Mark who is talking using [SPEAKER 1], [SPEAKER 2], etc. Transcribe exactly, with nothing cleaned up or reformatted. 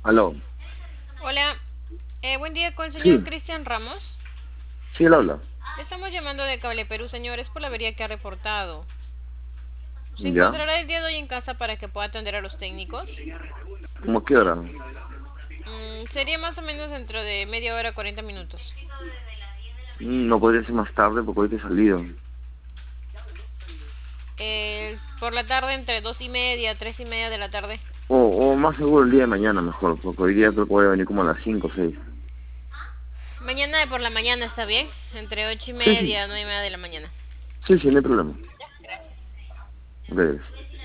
[SPEAKER 1] Aló.
[SPEAKER 2] Hola, eh, buen día con el señor
[SPEAKER 1] Sí,
[SPEAKER 2] Cristian Ramos.
[SPEAKER 1] sí, él habla.
[SPEAKER 2] Le estamos llamando de Cable Perú, señor, es por la avería que ha reportado. ¿Se
[SPEAKER 1] ¿Ya?
[SPEAKER 2] encontrará el día de hoy en casa para que pueda atender a los técnicos?
[SPEAKER 1] ¿Cómo a qué hora?
[SPEAKER 2] Mm, sería más o menos dentro de media hora, cuarenta minutos.
[SPEAKER 1] Mm, No podría ser más tarde porque ahorita he salido.
[SPEAKER 2] Eh, por la tarde entre dos y media, tres y media de la tarde.
[SPEAKER 1] O, o más seguro el día de mañana mejor, porque hoy día creo que voy a venir como a las cinco o seis.
[SPEAKER 2] Mañana por la mañana está bien, entre ocho y
[SPEAKER 1] Sí, sí,
[SPEAKER 2] media, nueve y media de la mañana.
[SPEAKER 1] sí, sí, no hay problema.
[SPEAKER 2] Ya, gracias.
[SPEAKER 1] Ok.